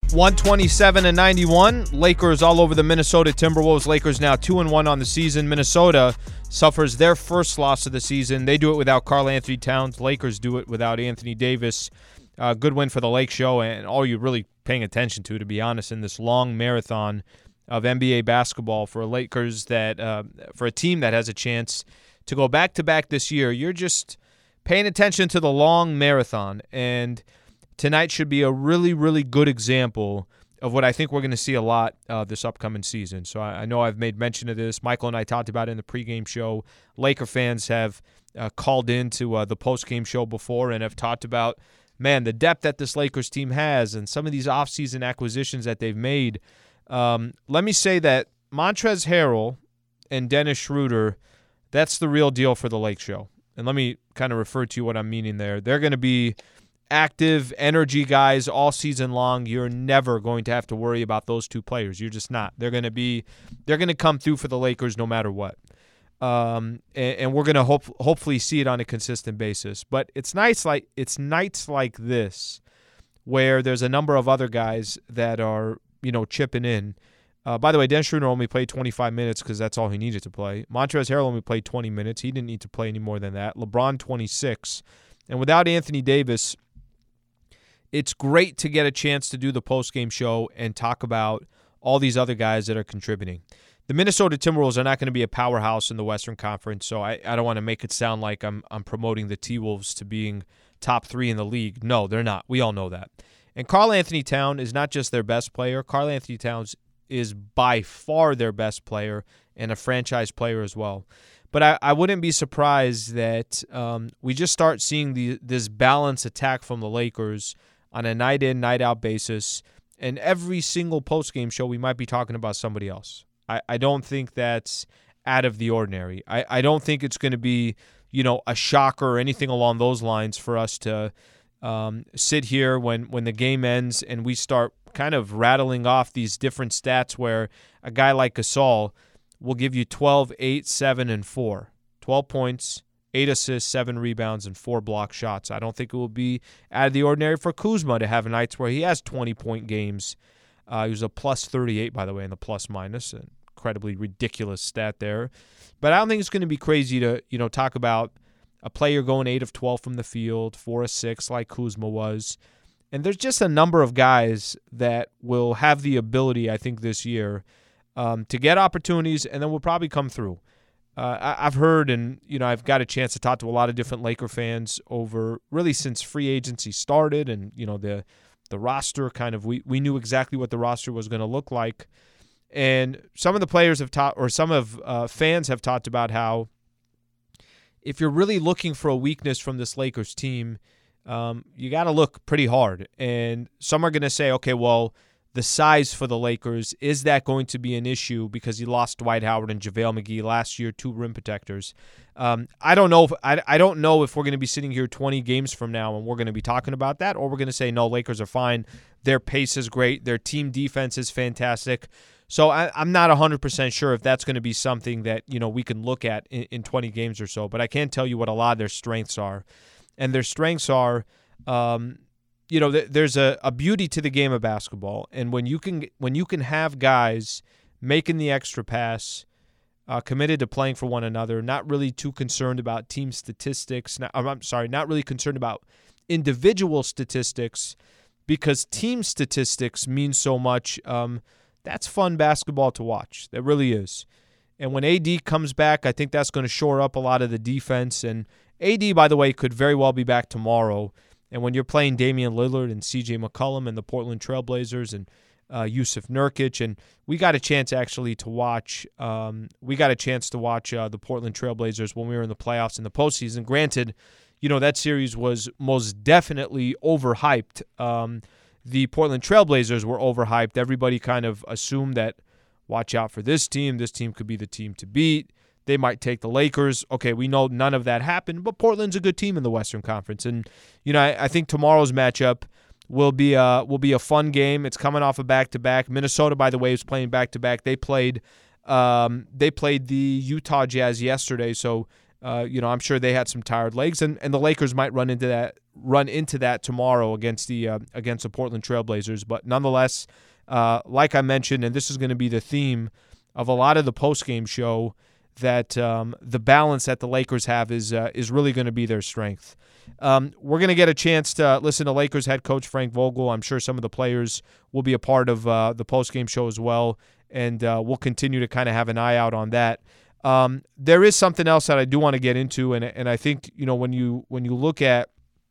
127-91. Lakers all over the Minnesota Timberwolves. Lakers now 2-1 on the season. Minnesota suffers their first loss of the season. They do it without Karl-Anthony Towns. Lakers do it without Anthony Davis. Good win for the Lake Show, and all you're really paying attention to be honest, in this long marathon of NBA basketball for Lakers that for a team that has a chance to go back-to-back this year. You're just paying attention to the long marathon, and tonight should be a really, really good example of what I think we're going to see a lot this upcoming season. So I know I've made mention of this. Michael and I talked about it in the pregame show. Laker fans have called into the postgame show before and have talked about, man, the depth that this Lakers team has and some of these offseason acquisitions that they've made. Let me say that Montrezl Harrell and Dennis Schroeder, that's the real deal for the Lake Show. And let me kind of refer to what I'm meaning there. They're going to be active energy guys all season long. You're never going to have to worry about those two players. You're just not. They're going to come through for the Lakers no matter what. And we're going to hopefully see it on a consistent basis. But it's nights like this where there's a number of other guys that are, chipping in. By the way, Dennis Schroeder only played 25 minutes because that's all he needed to play. Montrezl Harrell only played 20 minutes. He didn't need to play any more than that. LeBron, 26. And without Anthony Davis, it's great to get a chance to do the postgame show and talk about all these other guys that are contributing. The Minnesota Timberwolves are not going to be a powerhouse in the Western Conference, so I don't want to make it sound like I'm promoting the T-Wolves to being top 3 in the league. No, they're not. We all know that. And Karl-Anthony Towns is not just their best player. Karl-Anthony Towns is by far their best player and a franchise player as well. But I wouldn't be surprised that we just start seeing this balanced attack from the Lakers on a night-in, night-out basis. And every single postgame show, we might be talking about somebody else. I don't think that's out of the ordinary. I don't think it's going to be, a shocker or anything along those lines for us to sit here when the game ends and we start kind of rattling off these different stats where a guy like Gasol will give you 12, 8, 7, and 4. 12 points, 8 assists, 7 rebounds, and 4 block shots. I don't think it will be out of the ordinary for Kuzma to have nights where he has 20-point games. He was a plus 38, by the way, in the plus-minus. An incredibly ridiculous stat there. But I don't think it's going to be crazy to, talk about a player going 8 of 12 from the field, 4 of 6 like Kuzma was. And there's just a number of guys that will have the ability, I think, this year to get opportunities and then will probably come through. I've heard and, I've got a chance to talk to a lot of different Laker fans over really since free agency started and, the roster kind of, we knew exactly what the roster was going to look like. And some of the players have taught, or some of fans have talked about how if you're really looking for a weakness from this Lakers team, you got to look pretty hard. And some are going to say, okay, well, the size for the Lakers, is that going to be an issue because you lost Dwight Howard and JaVale McGee last year, 2 rim protectors? I don't know if we're going to be sitting here 20 games from now and we're going to be talking about that, or we're going to say, no, Lakers are fine. Their pace is great. Their team defense is fantastic. So I'm not 100% sure if that's going to be something that, we can look at in 20 games or so. But I can tell you what a lot of their strengths are. And their strengths are, there's a beauty to the game of basketball. And when you can have guys making the extra pass, committed to playing for one another, not really too concerned about team statistics. Not really concerned about individual statistics because team statistics mean so much. That's fun basketball to watch. That really is. And when AD comes back, I think that's going to shore up a lot of the defense. And AD, by the way, could very well be back tomorrow. And when you're playing Damian Lillard and C.J. McCollum and the Portland Trailblazers and Yusuf Nurkic, and we got a chance actually to watch. The Portland Trailblazers when we were in the playoffs in the postseason. Granted, that series was most definitely overhyped. The Portland Trailblazers were overhyped. Everybody kind of assumed that, watch out for this team. This team could be the team to beat. They might take the Lakers. Okay, we know none of that happened, but Portland's a good team in the Western Conference. And, I think tomorrow's matchup will be a fun game. It's coming off a back-to-back. Minnesota, by the way, is playing back-to-back. They played the Utah Jazz yesterday, so I'm sure they had some tired legs, and the Lakers might run into that tomorrow against the Portland Trailblazers. But nonetheless, like I mentioned, and this is going to be the theme of a lot of the postgame show, that the balance that the Lakers have is really going to be their strength. We're going to get a chance to listen to Lakers head coach Frank Vogel. I'm sure some of the players will be a part of the postgame show as well, and we'll continue to kind of have an eye out on that. There is something else that I do want to get into, and I think when you look at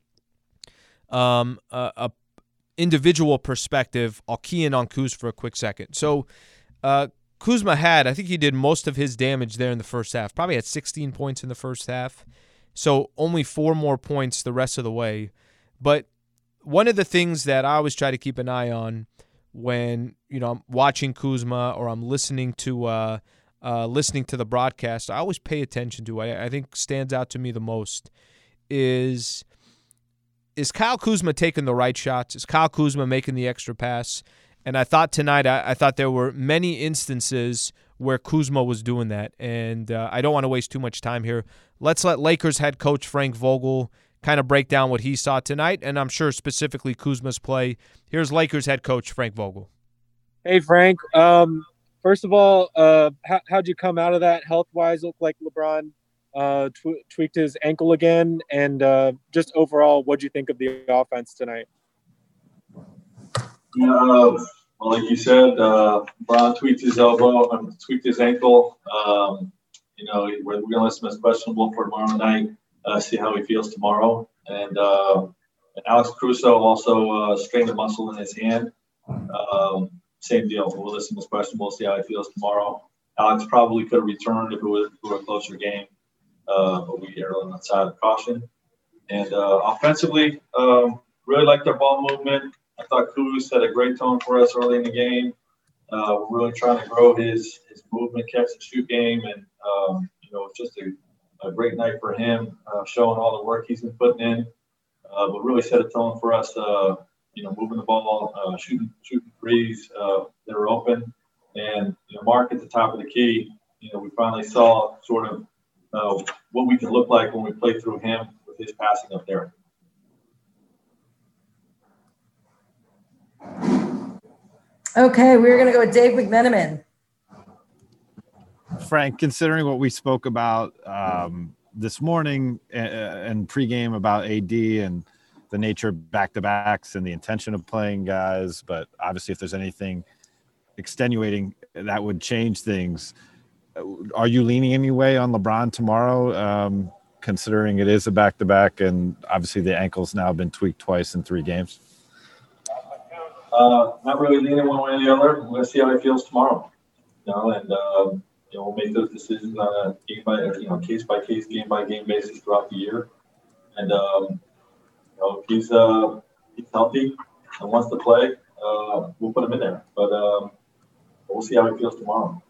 a individual perspective, I'll key in on Kuz for a quick second. So Kuzma I think he did most of his damage there in the first half. Probably had 16 points in the first half, so only 4 more points the rest of the way. But one of the things that I always try to keep an eye on when I'm watching Kuzma or I'm listening to the broadcast, I always pay attention to, I think stands out to me the most, is Kyle Kuzma taking the right shots? Is Kyle Kuzma making the extra pass? And I thought tonight, I thought there were many instances where Kuzma was doing that. And I don't want to waste too much time here. Let's let Lakers head coach Frank Vogel kind of break down what he saw tonight, and I'm sure specifically Kuzma's play. Here's Lakers head coach Frank Vogel. Hey, Frank. First of all, how'd you come out of that health-wise? Looked like LeBron tweaked his ankle again. And just overall, what'd you think of the offense tonight? Well, like you said, LeBron tweaked his elbow, tweaked his ankle. We're going to list him as questionable for tomorrow night, see how he feels tomorrow. And Alex Caruso also strained a muscle in his hand. Same deal. We'll listen to this question. We'll see how he feels tomorrow. Alex probably could have returned if it were a closer game, but we err on the side of caution. And offensively, really liked our ball movement. I thought Kuz set a great tone for us early in the game. We're really trying to grow his movement, catch and shoot game, and it's just a great night for him, showing all the work he's been putting in. But really set a tone for us. Moving the ball, shooting threes that are open, and Mark at the top of the key. We finally saw sort of what we can look like when we play through him with his passing up there. Okay, we're going to go with Dave McMenamin. Frank, considering what we spoke about this morning and pregame about AD and the nature of back-to-backs and the intention of playing guys, but obviously if there's anything extenuating that would change things, are you leaning any way on LeBron tomorrow, considering it is a back-to-back and obviously the ankle's now been tweaked twice in 3 games? Not really leaning one way or the other. We're going to see how he feels tomorrow. We'll make those decisions on a case-by-case, game-by-game basis throughout the year. And if he's healthy and wants to play, we'll put him in there. But we'll see how he feels tomorrow.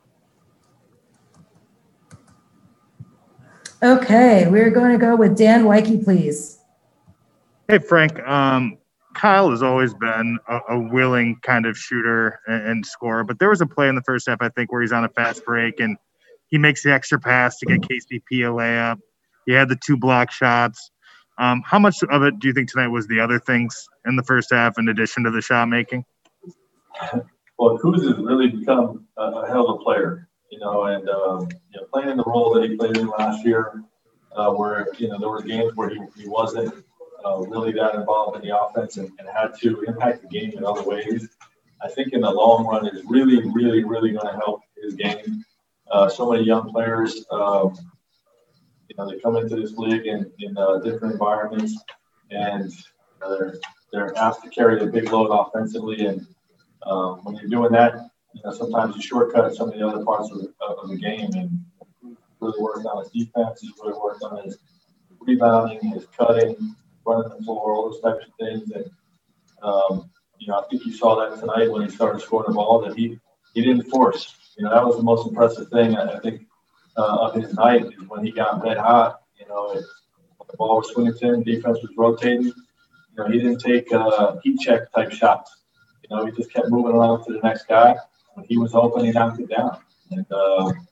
Okay, we're going to go with Dan Wykey, please. Hey, Frank. Kyle has always been a willing kind of shooter and scorer, but there was a play in the first half, I think, where he's on a fast break and he makes the extra pass to get KCP a layup. He had the 2 block shots. How much of it do you think tonight was the other things in the first half in addition to the shot making? Well, Kuz has really become a hell of a player, and playing in the role that he played in last year, where there were games where he wasn't really that involved in the offense and had to impact the game in other ways. I think in the long run is really, really, really going to help his game. So many young players, they come into this league in different environments, and they're asked to carry a big load offensively. And when you're doing that, sometimes you shortcut some of the other parts of the game. And really worked on his defense. He's really worked on his rebounding, his cutting, running the floor, all those types of things. And I think you saw that tonight when he started scoring the ball that he didn't force. That was the most impressive thing I think of his night is when he got red hot. The ball was swinging to him, defense was rotating. He didn't take heat check type shots. He just kept moving around to the next guy. When he was open, he knocked it down. And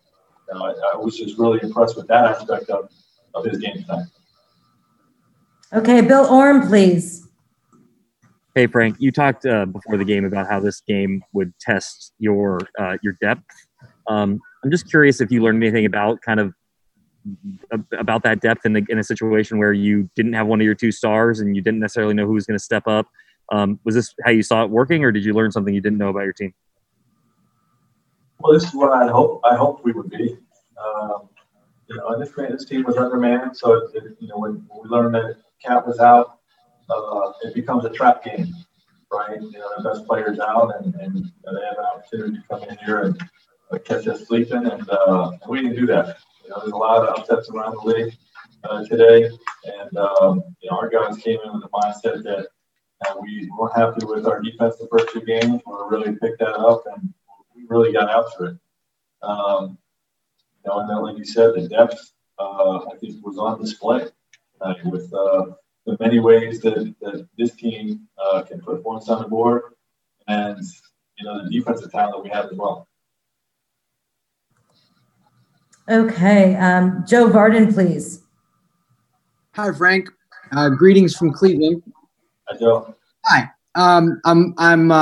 I was just really impressed with that aspect of his game tonight. Okay, Bill Orm, please. Hey, Frank, you talked before the game about how this game would test your depth. I'm just curious if you learned anything about about that depth in a situation where you didn't have one of your two stars and you didn't necessarily know who was going to step up. Was this how you saw it working, or did you learn something you didn't know about your team? Well, this is what I hoped we would be. This team was undermanned, so when we learned that Cap was out, it becomes a trap game, right? The best players out, and they have an opportunity to come in here and catch us sleeping, and we didn't do that. There's a lot of upsets around the league today, and our guys came in with the mindset that we weren't happy with our defense the first two games. We really picked that up, and we really got after it. And then, like you said, the depth I think was on display with the many ways that this team can put points on the board, and the defensive talent that we have as well. Okay, Joe Varden, please. Hi, Frank. Greetings from Cleveland. Hi, Joe. Hi. I'm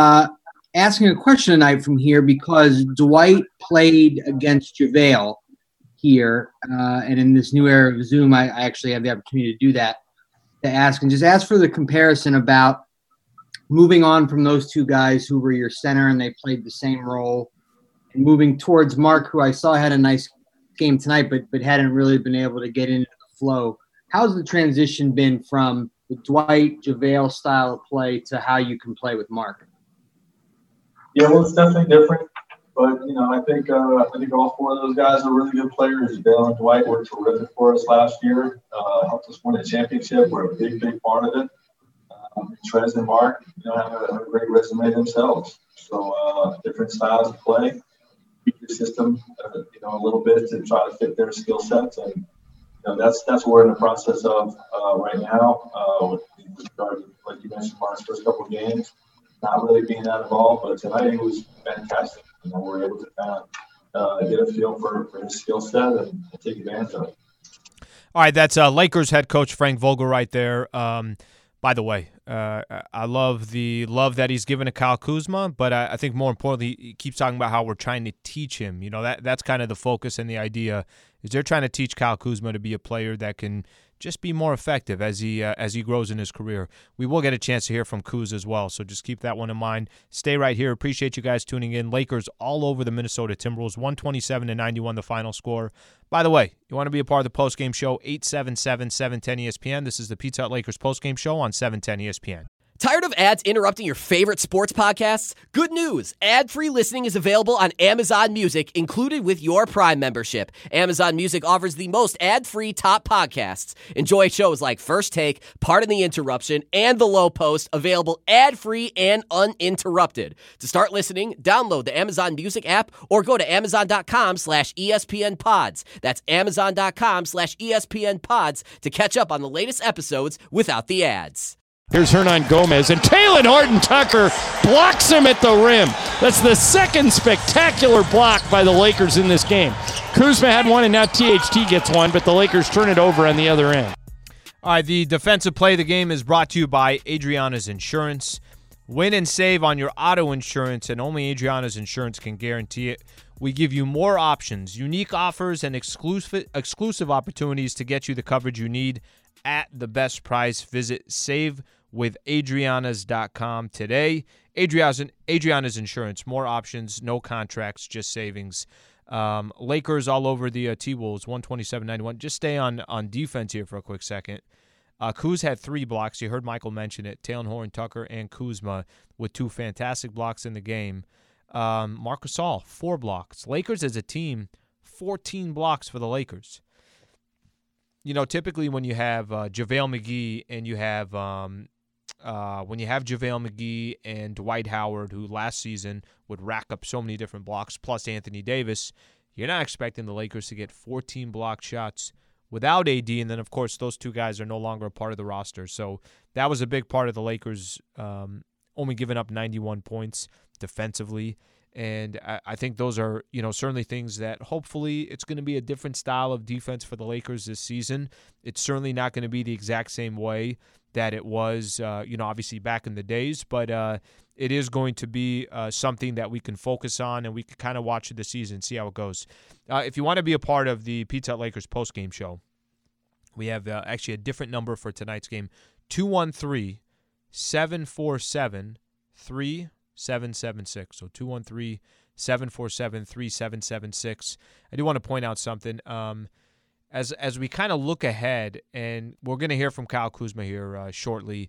asking a question tonight from here because Dwight played against JaVale here, and in this new era of Zoom, I actually have the opportunity to do that, to ask for the comparison about moving on from those two guys who were your center and they played the same role, and moving towards Mark, who I saw had a nice game tonight, but hadn't really been able to get into the flow. How's the transition been from the Dwight JaVale style of play to how you can play with Mark? Yeah, well, it's definitely different, but I think all four of those guys are really good players. JaVale and Dwight were terrific for us last year. Helped us win a championship. We're a big part of it. Trez and Mark, have a great resume themselves. So different styles of play. Tweak your system, a little bit to try to fit their skill sets, and that's what we're in the process of right now. With regard, like you mentioned, Mark's first couple of games, not really being that involved, but tonight it was fantastic. We were able to kind of get a feel for his skill set and take advantage of it. All right, that's Lakers head coach Frank Vogel right there. By the way, I love the love that he's given to Kyle Kuzma, but I think more importantly, he keeps talking about how we're trying to teach him. That's kind of the focus and the idea is they're trying to teach Kyle Kuzma to be a player that can just be more effective as he grows in his career. We will get a chance to hear from Kuz as well, so just keep that one in mind. Stay right here. Appreciate you guys tuning in. Lakers all over the Minnesota Timberwolves, 127-91 the final score. By the way, you want to be a part of the postgame show, 877-710-ESPN. This is the Pizza Hut Lakers postgame show on 710 ESPN. Tired of ads interrupting your favorite sports podcasts? Good news! Ad-free listening is available on Amazon Music, included with your Prime membership. Amazon Music offers the most ad-free top podcasts. Enjoy shows like First Take, Pardon the Interruption, and The Low Post, available ad-free and uninterrupted. To start listening, download the Amazon Music app or go to amazon.com/ESPN Pods. That's amazon.com/ESPN Pods to catch up on the latest episodes without the ads. Here's Hernan Gomez, and Taylor Horton-Tucker blocks him at the rim. That's the second spectacular block by the Lakers in this game. Kuzma had one, and now THT gets one, but the Lakers turn it over on the other end. All right, the defensive play of the game is brought to you by Adriana's Insurance. Win and save on your auto insurance, and only Adriana's Insurance can guarantee it. We give you more options, unique offers, and exclusive opportunities to get you the coverage you need at the best price. Visit savewithadrianas.com today. Adriana's Insurance, more options, no contracts, just savings. Lakers all over the T-Wolves, 127-91. Just stay on defense here for a quick second. Kuz had 3 blocks. You heard Michael mention it. Taylor Horton-Tucker and Kuzma with 2 fantastic blocks in the game. Marc Gasol, 4 blocks. Lakers as a team, 14 blocks for the Lakers. Typically when you have JaVale McGee and you have JaVale McGee and Dwight Howard, who last season would rack up so many different blocks, plus Anthony Davis, you're not expecting the Lakers to get 14 block shots without AD, and then, of course, those 2 guys are no longer a part of the roster. So that was a big part of the Lakers only giving up 91 points defensively. And I think those are, certainly things that hopefully it's going to be a different style of defense for the Lakers this season. It's certainly not going to be the exact same way that it was, obviously back in the days, but it is going to be something that we can focus on and we can kind of watch the season, see how it goes. If you want to be a part of the Pizza Hut Lakers postgame show, we have actually a different number for tonight's game, 213-747-3776. So 213-747-3776. I do want to point out something. As we kind of look ahead, and we're going to hear from Kyle Kuzma here shortly.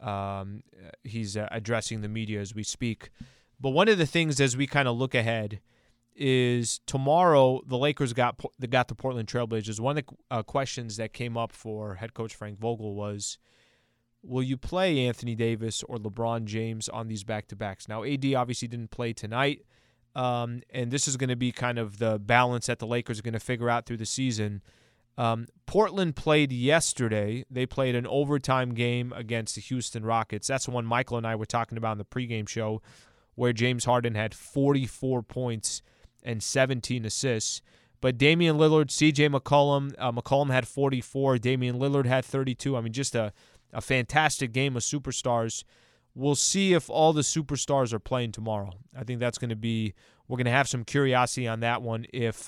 He's addressing the media as we speak. But one of the things as we kind of look ahead is tomorrow the Lakers got the Portland Trailblazers. One of the questions that came up for head coach Frank Vogel was, will you play Anthony Davis or LeBron James on these back-to-backs? Now, AD obviously didn't play tonight, and this is going to be kind of the balance that the Lakers are going to figure out through the season. Portland played yesterday. They played an overtime game against the Houston Rockets. That's the one Michael and I were talking about in the pregame show, where James Harden had 44 points and 17 assists. But Damian Lillard, C.J. McCollum had 44. Damian Lillard had 32. I mean, just a fantastic game of superstars. We'll see if all the superstars are playing tomorrow. I think that's going to be – we're going to have some curiosity on that one if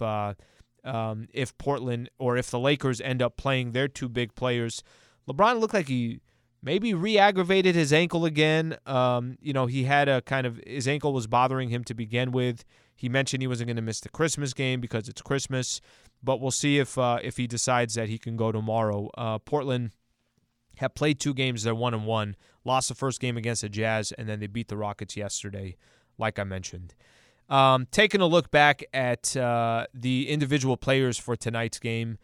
Portland or if the Lakers end up playing their two big players. LeBron looked like he maybe re-aggravated his ankle again. He had his ankle was bothering him to begin with. He mentioned he wasn't going to miss the Christmas game because it's Christmas, but we'll see if he decides that he can go tomorrow. Portland have played 2 games. They're 1-1. Lost the first game against the Jazz, and then they beat the Rockets yesterday, like I mentioned. Taking a look back at the individual players for tonight's game.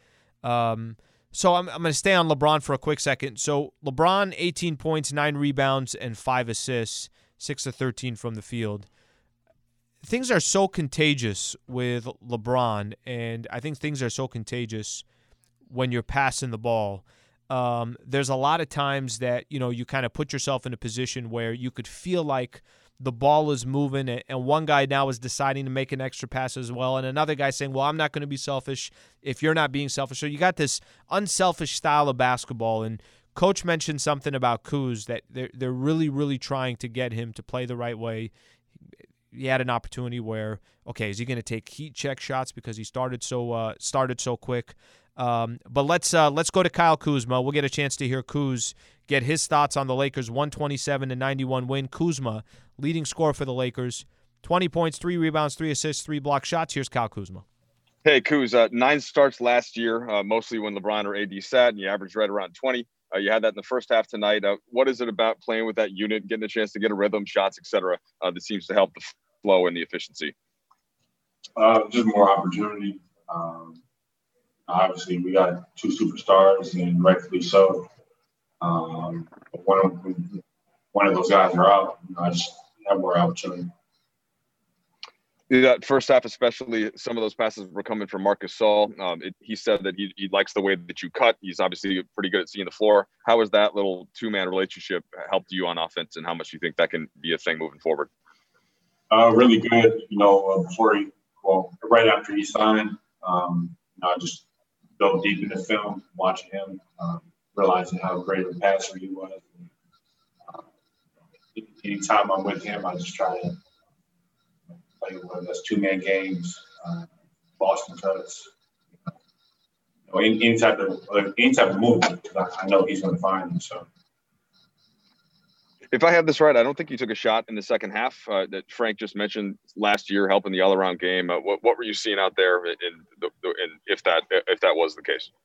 So I'm going to stay on LeBron for a quick second. So LeBron, 18 points, 9 rebounds, and 5 assists, 6 of 13 from the field. Things are so contagious with LeBron, and I think things are so contagious when you're passing the ball. There's a lot of times that, you kind of put yourself in a position where you could feel like the ball is moving, and one guy now is deciding to make an extra pass as well, and another guy saying, well, I'm not going to be selfish if you're not being selfish. So you got this unselfish style of basketball, and Coach mentioned something about Kuz that they're really, really trying to get him to play the right way. He had an opportunity where, okay, is he going to take heat check shots because he started so quick? But let's go to Kyle Kuzma. We'll get a chance to hear Kuz get his thoughts on the Lakers' 127-91 win. Kuzma, leading scorer for the Lakers, 20 points, 3 rebounds, 3 assists, 3 block shots. Here's Kyle Kuzma. Hey, Kuz, 9 starts last year, mostly when LeBron or AD sat, and you averaged right around 20. You had that in the first half tonight. What is it about playing with that unit, getting a chance to get a rhythm, shots, et cetera, that seems to help the flow and the efficiency? Just more opportunity. Obviously, we got 2 superstars, and rightfully so. One of those guys are out. I just have more opportunity. That first half, especially, some of those passes were coming from Marc Gasol. He said that he likes the way that you cut. He's obviously pretty good at seeing the floor. How has that little 2-man relationship helped you on offense, and how much do you think that can be a thing moving forward? Really good. Right after he signed, I just dove deep into film, watching him, realizing how great of a passer he was. Anytime I'm with him, I just try to play whether that's 2-man games, Boston cuts, any type of movement. I know he's going to find him. So, if I have this right, I don't think you took a shot in the second half that Frank just mentioned last year, helping the all-around game. What were you seeing out there, if that was the case?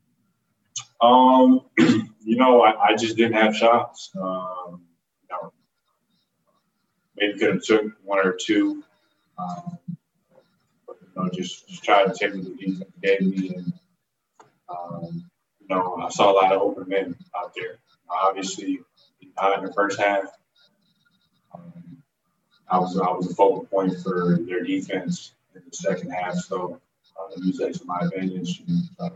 I just didn't have shots. Maybe could have took 1 or 2. Just try to take what the defense gave me, and I saw a lot of open men out there. Obviously, in the first half, I was a focal point for their defense in the second half, so I used that to my advantage. And,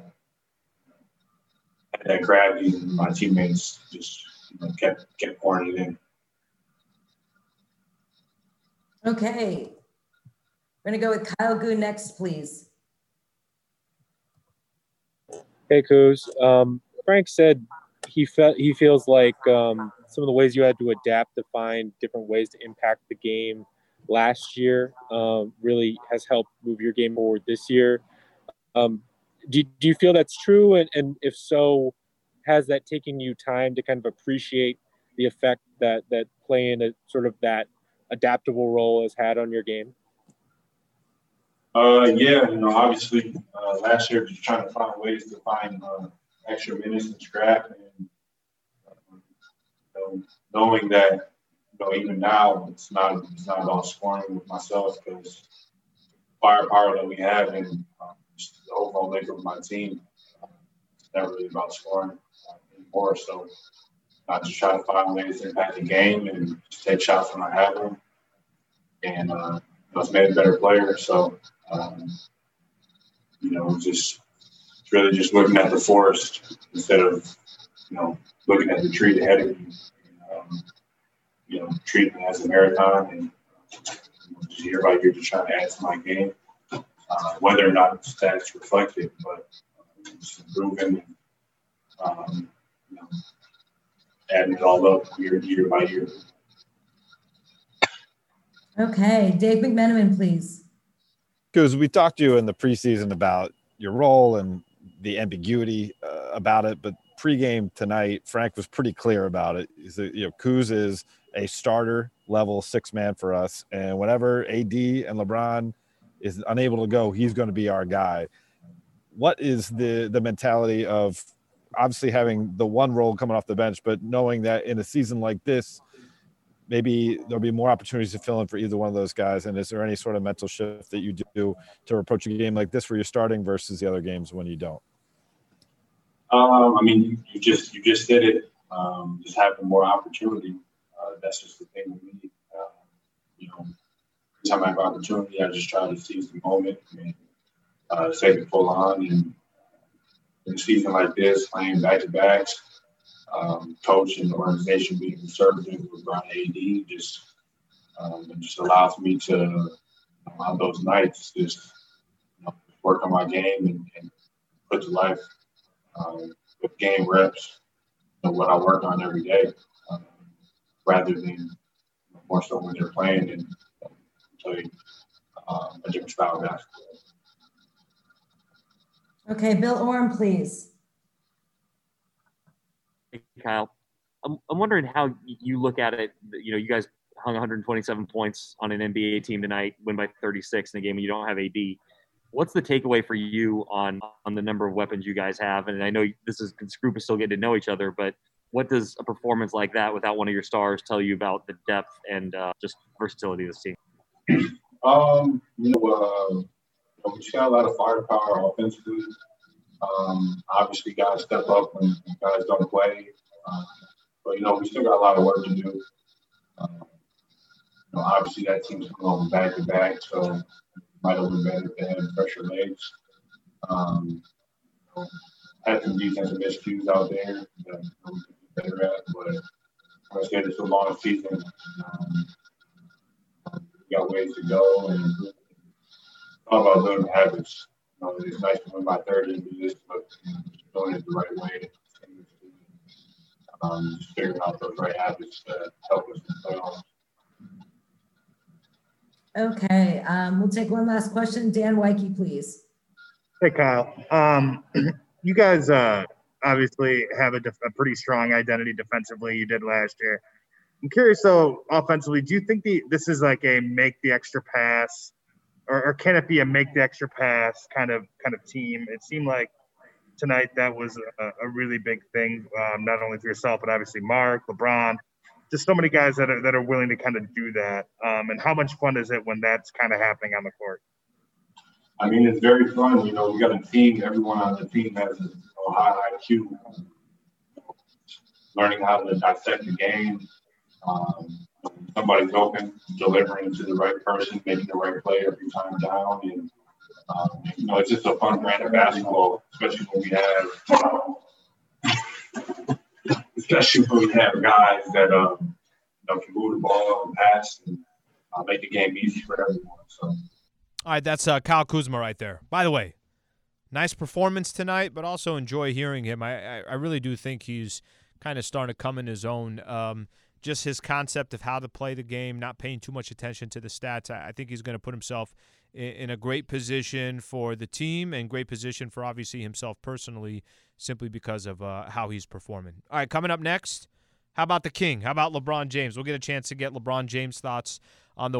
that gravity, and my teammates just kept pouring it in. Okay. We're going to go with Kyle Gu next, please. Hey, Kuz. Frank said he feels like some of the ways you had to adapt to find different ways to impact the game last year really has helped move your game forward this year. Do you feel that's true? And if so, has that taken you time to kind of appreciate the effect that playing a sort of that adaptable role has had on your game? Yeah, obviously last year just trying to find ways to find extra minutes and scrap, and knowing that even now it's not about scoring with myself, because firepower that we have and just the overall makeup of my team, it's never really about scoring anymore. So I just try to find ways to impact the game and just take shots when I have them, and it's made a better player. So it's really just looking at the forest instead of looking at the tree ahead of you. Treating it as a marathon, and just year by year just trying to add to my game, whether or not the stats reflect it, but just improving and adding it all up year by year. Okay, Dave McMenamin, please. Because we talked to you in the preseason about your role and the ambiguity about it, but pregame tonight, Frank was pretty clear about it. He said, Kuz is a starter level 6-man for us, and whenever AD and LeBron is unable to go, he's going to be our guy. What is the mentality of obviously having the one role coming off the bench, but knowing that in a season like this, maybe there'll be more opportunities to fill in for either one of those guys? And is there any sort of mental shift that you do to approach a game like this where you're starting versus the other games when you don't? You just did it. Just having more opportunity. That's just the thing with me. Every time I have opportunity, I just try to seize the moment and take it full on. And in a season like this, playing back-to-backs, coach and the organization being conservative with Brian AD just allows me to, on those nights, just work on my game and put to life with game reps, what I work on every day, rather than more so when they're playing and play a different style of basketball. Okay, Bill Oram, please. Hey, Kyle. I'm wondering how you look at it. You guys hung 127 points on an NBA team tonight, win by 36 in a game when you don't have AD. What's the takeaway for you on the number of weapons you guys have? And I know this group is still getting to know each other, but what does a performance like that without one of your stars tell you about the depth and just versatility of this team? We just got a lot of firepower offensively. Obviously, guys step up when guys don't play. But we still got a lot of work to do. Obviously, that team's going back to back, so it might have been better if they had fresher legs. Had some defensive miscues out there that we could be better at, but like I said, it's a long season. We got ways to go, and it's all about learning habits. It's nice to win by 30 and do this, but doing it the right way. Just figuring out those right habits that help us in the playoffs. Okay, we'll take one last question. Dan Wyke, please. Hey, Kyle. You guys obviously have a pretty strong identity defensively. You did last year. I'm curious, though, offensively, do you think this is like a make the extra pass, or can it be a make the extra pass kind of team? It seemed like tonight that was a really big thing, not only for yourself, but obviously Mark, LeBron, just so many guys that are willing to kind of do that. And how much fun is it when that's kind of happening on the court? It's very fun. We got a team. Everyone on the team has a high IQ. Learning how to dissect the game. Somebody's open, delivering to the right person, making the right play every time down. And, it's just a fun brand of basketball, especially when we have guys that can move the ball and pass and make the game easy for everyone. So. All right, that's Kyle Kuzma right there. By the way, nice performance tonight, but also enjoy hearing him. I really do think he's kind of starting to come in his own. Just his concept of how to play the game, not paying too much attention to the stats. I think he's going to put himself in a great position for the team and great position for obviously himself personally, simply because of how he's performing. All right, coming up next, how about the King? How about LeBron James? We'll get a chance to get LeBron James' thoughts on the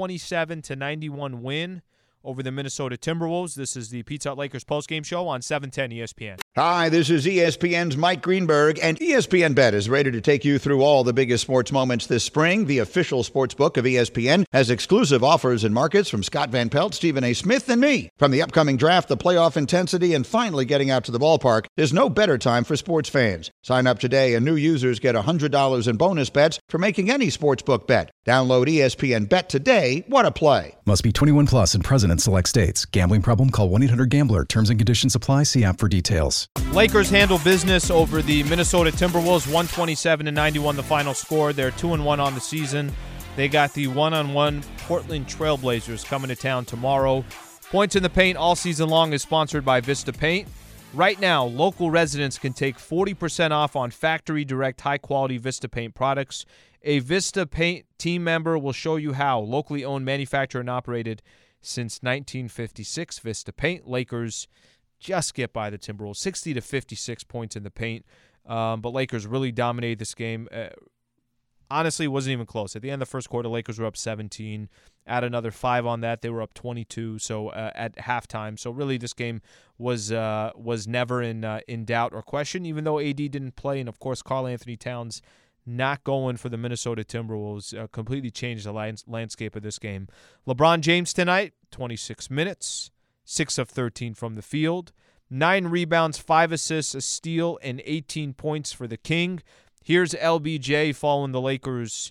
127-91 win over the Minnesota Timberwolves. This is the Pizza Hut Lakers postgame show on 710 ESPN. Hi, this is ESPN's Mike Greenberg, and ESPN Bet is ready to take you through all the biggest sports moments this spring. The official sports book of ESPN has exclusive offers and markets from Scott Van Pelt, Stephen A. Smith, and me. From the upcoming draft, the playoff intensity, and finally getting out to the ballpark, there's no better time for sports fans. Sign up today, and new users get $100 in bonus bets for making any sportsbook bet. Download ESPN Bet today. What a play. Must be 21 plus and present in select states. Gambling problem? Call 1-800-GAMBLER. Terms and conditions apply. See app for details. Lakers handle business over the Minnesota Timberwolves, 127-91 the final score. They're 2-1 on the season. They got the one-on-one Portland Trailblazers coming to town tomorrow. Points in the Paint all season long is sponsored by Vista Paint. Right now, local residents can take 40% off on factory direct high-quality Vista Paint products. A Vista Paint team member will show you how. Locally owned, manufactured, and operated since 1956. Vista Paint. Lakers just get by the Timberwolves, 60-56 points in the paint. But Lakers really dominated this game. Honestly, it wasn't even close. At the end of the first quarter, Lakers were up 17. Add another 5 on that, they were up 22. So at halftime, so really this game was never in doubt or question. Even though AD didn't play, and of course Karl Anthony Towns not going for the Minnesota Timberwolves completely changed the landscape of this game. LeBron James tonight, 26 minutes. 6 of 13 from the field, 9 rebounds, 5 assists, a steal, and 18 points for the King. Here's LBJ following the Lakers'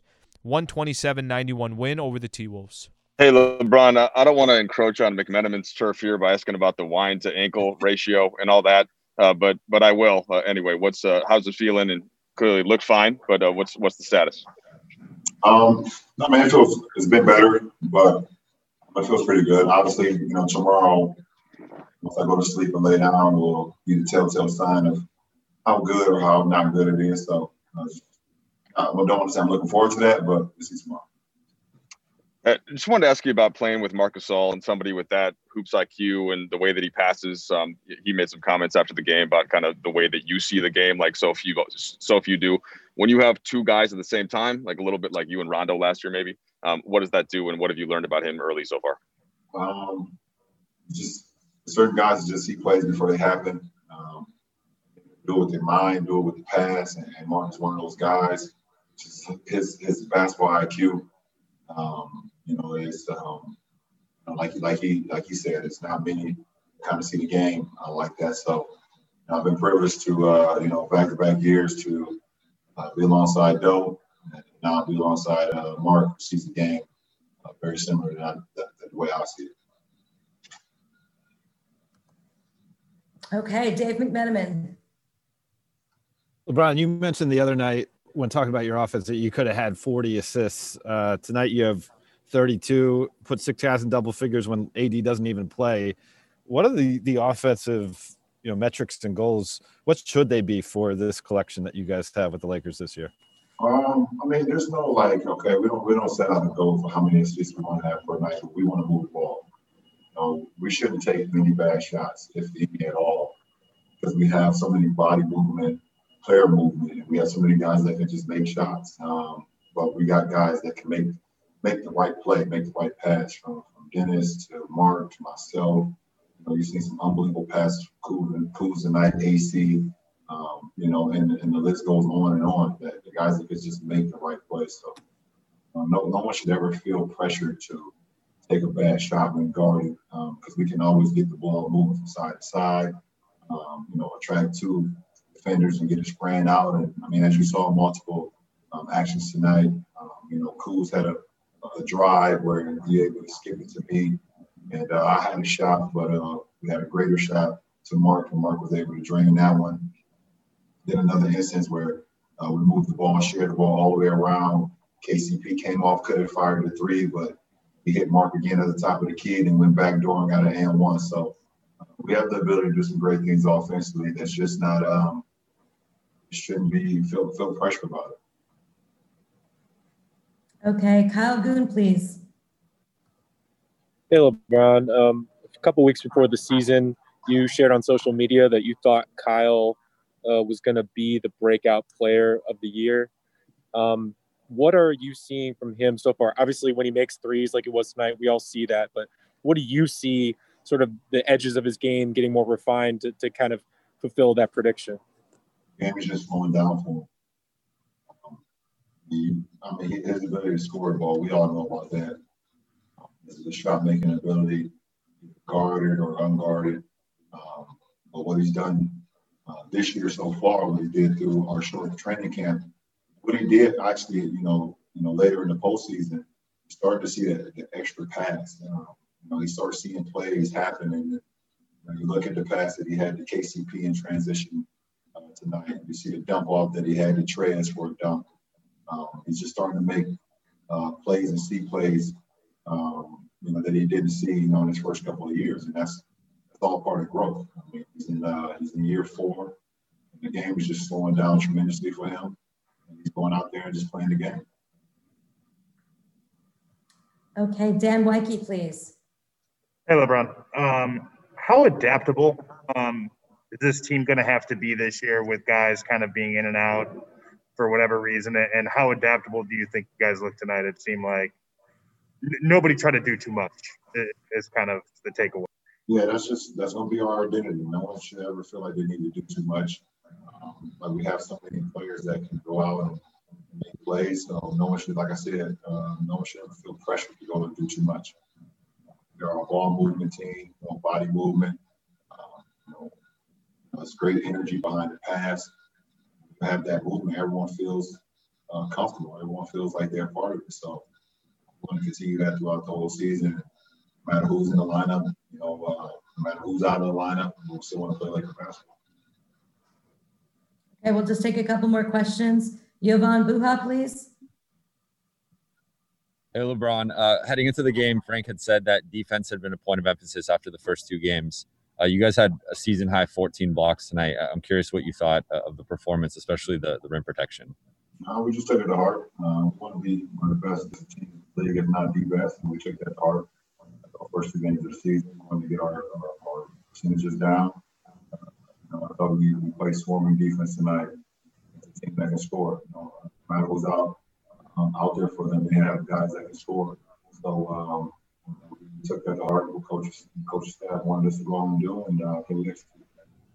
127-91 win over the T-Wolves. Hey, LeBron, I don't want to encroach on McMenamin's turf here by asking about the wine to ankle ratio and all that, but I will anyway. How's it feeling? And clearly looked fine, but what's the status? No, man, it's been better, but it feels pretty good. Obviously, tomorrow, once I go to sleep and lay down, will be the telltale sign of how good or how not good it is. So I don't want to say I'm looking forward to that, but we'll see tomorrow. I just wanted to ask you about playing with Marc Gasol and somebody with that hoops IQ and the way that he passes. He made some comments after the game about kind of the way that you see the game, like so few do. When you have two guys at the same time, like a little bit like you and Rondo last year, maybe. What does that do, and what have you learned about him early so far? Just certain guys just see plays before they happen. Do it with their mind, do it with the pass, and Martin's one of those guys. Just his basketball IQ, is like he said, it's not many kind of see the game like that. So I've been privileged to back-to-back years to be alongside Doe. And now I'll be alongside Mark, who sees the game very similar to the way I see it. Okay, Dave McMenamin. LeBron, you mentioned the other night when talking about your offense that you could have had 40 assists. Tonight you have 32, put 6 guys in double figures when AD doesn't even play. What are the offensive metrics and goals? What should they be for this collection that you guys have with the Lakers this year? There's no okay, we don't set out a goal for how many assists we want to have per night, but we want to move the ball. We shouldn't take many bad shots, if any at all, because we have so many body movement, player movement, and we have so many guys that can just make shots. But we got guys that can make the right play, make the right pass, from Dennis to Mark to myself. You've seen some unbelievable passes from Kuz tonight, AC. And the list goes on and on. That the guys that could just make the right play. So no one should ever feel pressured to take a bad shot when guarding, because we can always get the ball moving from side to side. Attract 2 defenders and get it spraying out. And as you saw multiple actions tonight, Kuz had a drive where he was able to skip it to me, and I had a shot, but we had a greater shot to Mark, and Mark was able to drain that one. Then another instance where we moved the ball and shared the ball all the way around. KCP came off, could have fired the 3, but he hit Mark again at the top of the key and went back door and got an and one. So we have the ability to do some great things offensively. That's just not shouldn't be feel pressure about it. Okay, Kyle Goon, please. Hey, LeBron. A couple weeks before the season, you shared on social media that you thought Kyle was going to be the breakout player of the year. What are you seeing from him so far? Obviously, when he makes threes like it was tonight, we all see that. But what do you see sort of the edges of his game getting more refined to kind of fulfill that prediction? Game is just slowing down for him. His ability to score the ball, we all know about that. The shot-making ability, guarded or unguarded. But what he's done this year so far, what he did through our short training camp, what he did actually, later in the postseason, you started to see the extra pass. You start seeing plays happen, and you look at the pass that he had to KCP in transition tonight. You see the dump off that he had to Trez for a dunk. He's just starting to make plays and see plays, that he didn't see, in his first couple of years, and that's all part of growth. He's in year 4. The game is just slowing down tremendously for him. He's going out there and just playing the game. Okay, Dan Wyke, please. Hey, LeBron. How adaptable is this team going to have to be this year with guys kind of being in and out for whatever reason? And how adaptable do you think you guys look tonight? It seemed like nobody tried to do too much is kind of the takeaway. Yeah, that's going to be our identity. No one should ever feel like they need to do too much. But we have so many players that can go out and make plays. So no one should, like I said, no one should ever feel pressure to go and do too much. They're a ball movement team, body movement. It's great energy behind the pass. You have that movement, everyone feels comfortable. Everyone feels like they're part of it. So we're going to continue that throughout the whole season. No matter who's in the lineup, no matter who's out of the lineup, we'll still want to play Laker basketball. Okay, we'll just take a couple more questions. Jovan Buha, please. Hey, LeBron. Heading into the game, Frank had said that defense had been a point of emphasis after the first 2 games. You guys had a season-high 14 blocks tonight. I'm curious what you thought of the performance, especially the rim protection. We just took it to heart. We want to be one of the best teams in the league, if not the best, and we took that to heart. Our first 2 games of the season, we wanted to get our percentages down. I thought we played swarming defense tonight. It's a team that can score. No matter who's out there for them, they have guys that can score. So we took that to heart. The coach staff wanted us to go on and do, and we executed.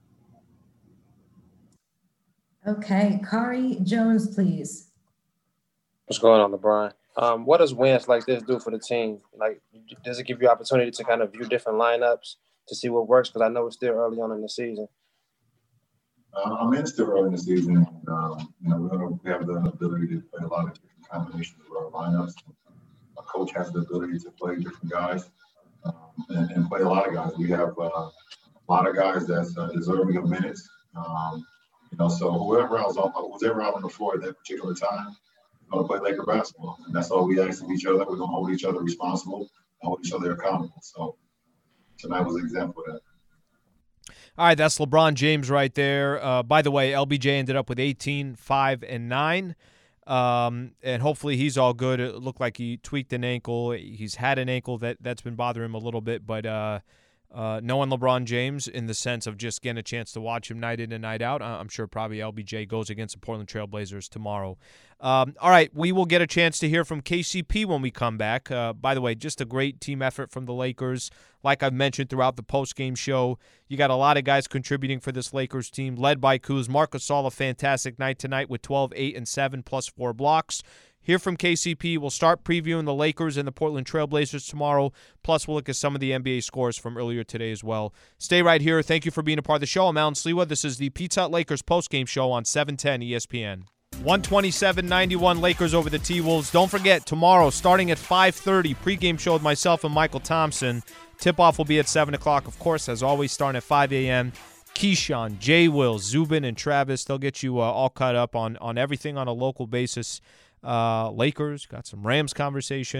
Okay, Kari Jones, please. What's going on, LeBron? What does wins like this do for the team? Like, does it give you opportunity to kind of view different lineups to see what works? Because I know it's still early on in the season. It's still early in the season. We have the ability to play a lot of different combinations of our lineups. Our coach has the ability to play different guys and play a lot of guys. We have a lot of guys that's deserving of minutes. So whoever else, who's ever out on the floor at that particular time, we're going to play Laker basketball. And that's all we ask of each other. We're going to hold each other responsible and hold each other accountable. So tonight was an example of that. All right, that's LeBron James right there. By the way, LBJ ended up with 18, 5, and 9. And hopefully he's all good. It looked like he tweaked an ankle. He's had an ankle that's been bothering him a little bit, but knowing LeBron James in the sense of just getting a chance to watch him night in and night out, I'm sure probably LBJ goes against the Portland Trail Blazers tomorrow. All right, we will get a chance to hear from KCP when we come back. By the way, just a great team effort from the Lakers. Like I've mentioned throughout the post-game show, you got a lot of guys contributing for this Lakers team, led by Kuz. Marc Gasol, a fantastic night tonight with 12, 8, and 7, plus 4 blocks. Hear from KCP. We'll start previewing the Lakers and the Portland Trail Blazers tomorrow. Plus, we'll look at some of the NBA scores from earlier today as well. Stay right here. Thank you for being a part of the show. I'm Alan Sliwa. This is the Pizza Hut Lakers postgame show on 710 ESPN. 127-91 Lakers over the T-Wolves. Don't forget, tomorrow, starting at 5:30, pregame show with myself and Michael Thompson. Tip-off will be at 7 o'clock, of course, as always, starting at 5 a.m. Keyshawn, Jay Will, Zubin, and Travis, they'll get you all caught up on everything on a local basis. Lakers, got some Rams conversation.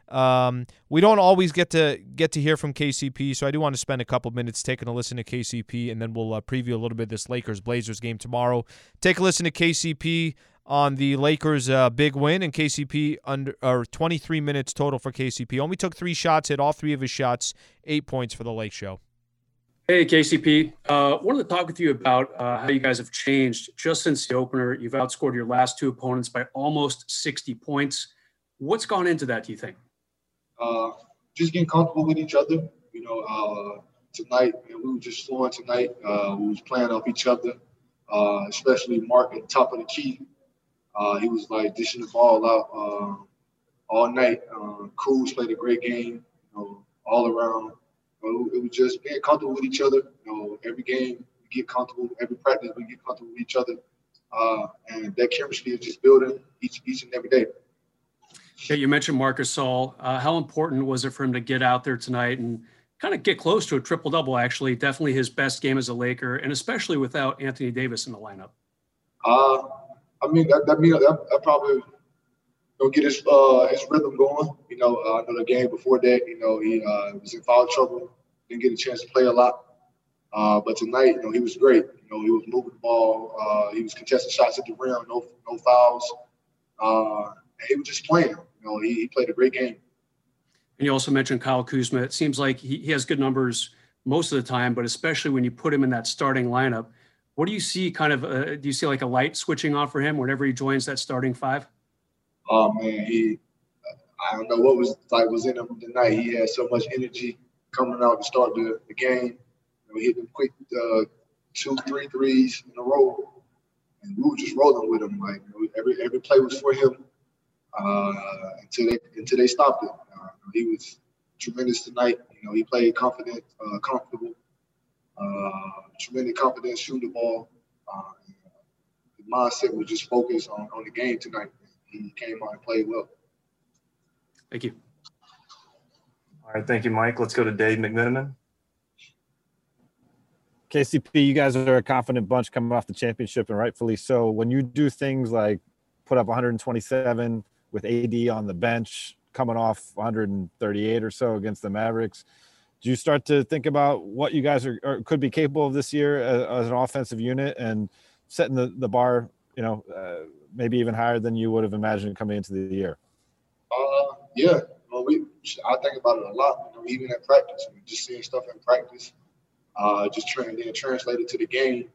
We don't always get to hear from KCP, so I do want to spend a couple minutes taking a listen to KCP, and then we'll preview a little bit of this Lakers-Blazers game tomorrow. Take a listen to KCP on the Lakers' big win, and KCP under 23 minutes total for KCP. Only took 3 shots, hit all 3 of his shots, 8 points for the Lake Show. Hey, KCP. Wanted to talk with you about how you guys have changed just since the opener. You've outscored your last 2 opponents by almost 60 points. What's gone into that, do you think? Just getting comfortable with each other. Tonight, we were just flowing tonight. We was playing off each other, especially Mark at the top of the key. He was like dishing the ball out all night. Cruz played a great game, all around. It was just being comfortable with each other. Every game we get comfortable. Every practice we get comfortable with each other, and that chemistry is just building each and every day. Yeah, you mentioned Marc Gasol. How important was it for him to get out there tonight and kind of get close to a triple-double, actually? Definitely his best game as a Laker, and especially without Anthony Davis in the lineup. That probably will get his rhythm going. I know the game before that, he was in foul trouble, didn't get a chance to play a lot. But tonight, he was great. He was moving the ball. He was contesting shots at the rim, no fouls. And he was just playing. He played a great game. And you also mentioned Kyle Kuzma. It seems like he has good numbers most of the time, but especially when you put him in that starting lineup. What do you see do you see like a light switching off for him whenever he joins that starting 5? Oh, man, I don't know what was in him tonight. He had so much energy coming out to start the game. He hit them quick 2-3 threes in a row, and we were just rolling with him. Like every play was for him until they stopped it. He was tremendous tonight. He played confident, comfortable, tremendous confidence, shooting the ball. His mindset was just focused on the game tonight. He came out and played well. Thank you. All right, thank you, Mike. Let's go to Dave McMenamin. KCP, you guys are a confident bunch coming off the championship, and rightfully so. When you do things like put up 127 with AD on the bench, coming off 138 or so against the Mavericks, do you start to think about what you guys could be capable of this year as an offensive unit and setting the bar, maybe even higher than you would have imagined coming into the year? Yeah. I think about it a lot, even in practice. Just seeing stuff in practice, just translated to the game.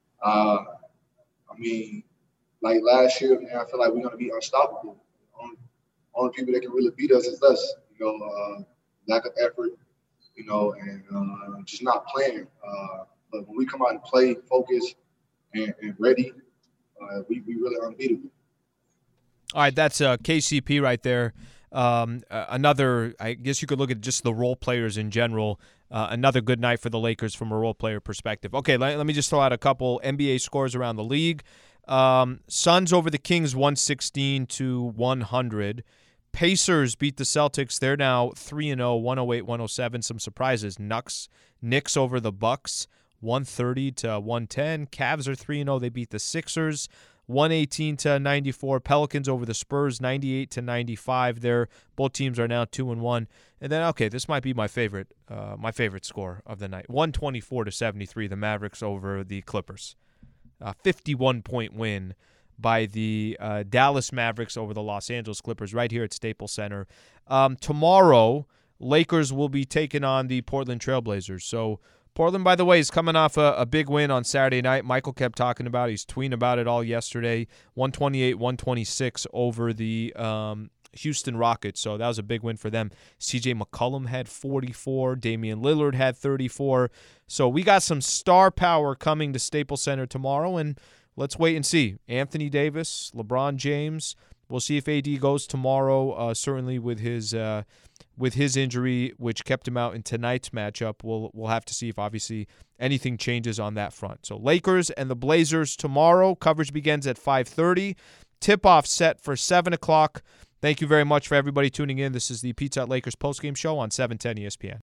Like last year, man, I feel like we're going to be unstoppable. Only people that can really beat us is us. Lack of effort, and just not playing. But when we come out and play, focus, and ready, we really unbeatable. All right, that's KCP right there. Another, I guess you could look at just the role players in general. Another good night for the Lakers from a role player perspective. Okay, let me just throw out a couple NBA scores around the league. Suns over the Kings 116-100. Pacers beat the Celtics. They're now 3-0, 108-107. Some surprises. Knicks over the Bucks 130-110. Cavs are 3-0. They beat the Sixers 118-94. Pelicans over the Spurs 98-95. Both teams are now 2-1. And then, okay, this might be my favorite score of the night. 124-73. The Mavericks over the Clippers. 51-point win by the Dallas Mavericks over the Los Angeles Clippers right here at Staples Center. Tomorrow, Lakers will be taking on the Portland Trailblazers. So Portland, by the way, is coming off a big win on Saturday night. Michael kept talking about it. He's tweeting about it all yesterday. 128-126 over the Houston Rockets. So that was a big win for them. CJ McCollum had 44. Damian Lillard had 34. So we got some star power coming to Staples Center tomorrow, and let's wait and see. Anthony Davis, LeBron James. We'll see if AD goes tomorrow. Certainly with his injury, which kept him out in tonight's matchup, we'll have to see if obviously anything changes on that front. So Lakers and the Blazers tomorrow. Coverage begins at 5:30. Tip-off set for 7 o'clock. Thank you very much for everybody tuning in. This is the Pizza Hut Lakers postgame show on 710 ESPN.